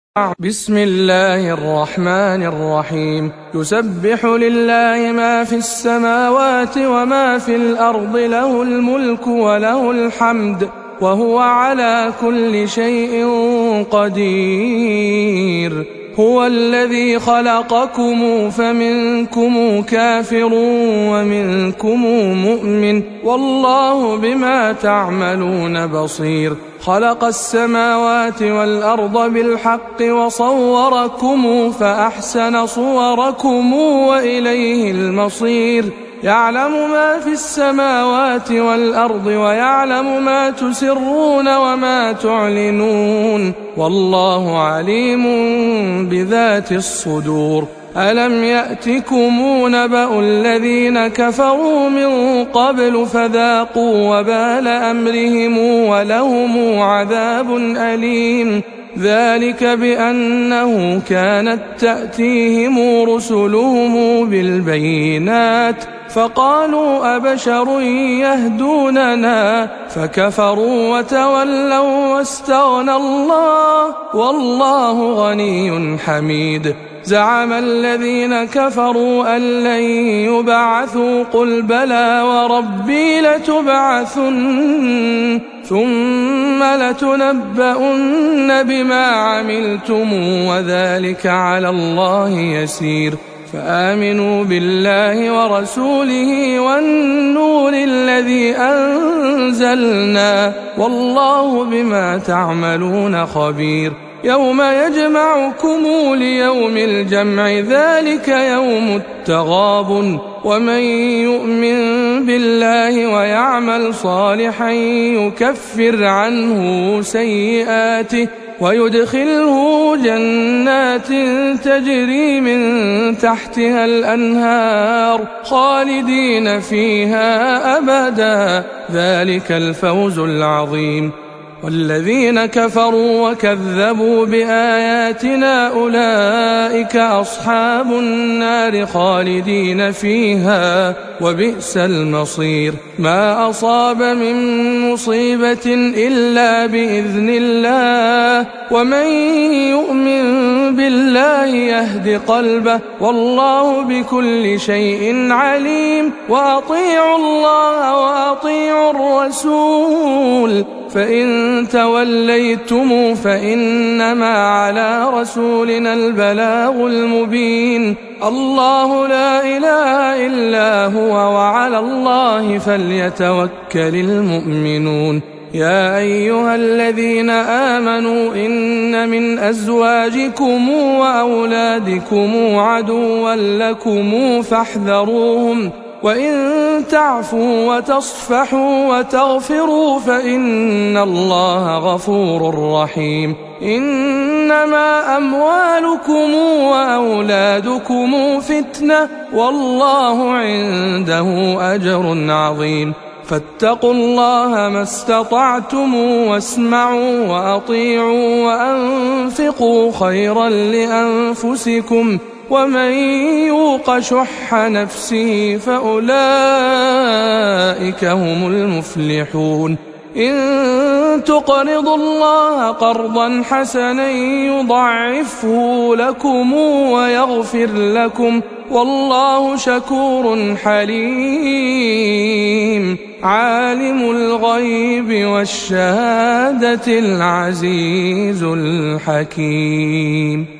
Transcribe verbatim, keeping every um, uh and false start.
بسم الله الرحمن الرحيم يسبح لله ما في السماوات وما في الأرض له الملك وله الحمد وهو على كل شيء قدير هو الذي خلقكم فمنكم كافر ومنكم مؤمن والله بما تعملون بصير خلق السماوات والأرض بالحق وصوركم فأحسن صوركم وإليه المصير يعلم ما في السماوات والأرض ويعلم ما تسرون وما تعلنون والله عليم بذات الصدور ألم يأتكم نبأ الذين كفروا من قبل فذاقوا وبال أمرهم ولهم عذاب أليم ذلك بأنه كانت تأتيهم رسلهم بالبينات فقالوا أبشر يهدوننا فكفروا وتولوا واستغنى الله والله غني حميد زعم الذين كفروا أن لن يبعثوا قل بلى وربي لتبعثن ثم لتنبؤن بما عملتم وذلك على الله يسير فآمنوا بالله ورسوله والنور الذي أنزلنا والله بما تعملون خبير يوم يجمعكم ليوم الجمع ذلك يوم التغابن ومن يؤمن بالله ويعمل صالحا يكفر عنه سيئاته ويدخله جنات تجري من تحتها الأنهار خالدين فيها أبدا ذلك الفوز العظيم والذين كفروا وكذبوا بآياتنا أولئك أصحاب النار خالدين فيها وبئس المصير ما أصاب من مصيبة إلا بإذن الله ومن يؤمن بالله يهد قلبه والله بكل شيء عليم وأطيعوا الله وأطيعوا الرسول فإن توليتم فإنما على رسولنا البلاغ المبين الله لا إله إلا هو وعلى الله فليتوكل المؤمنون يا أيها الذين آمنوا إن من أزواجكم وأولادكم عدوا لكم فاحذروهم وإن تعفوا وتصفحوا وتغفروا فإن الله غفور رحيم إنما أموالكم وأولادكم فتنة والله عنده أجر عظيم فاتقوا الله ما استطعتم واسمعوا وأطيعوا وأنفقوا خيرا لأنفسكم ومن يوق شح نفسه فأولئك هم المفلحون إن تقرضوا الله قرضا حسنا يضعفه لكم ويغفر لكم والله شكور حليم عالم الغيب والشهادة العزيز الحكيم.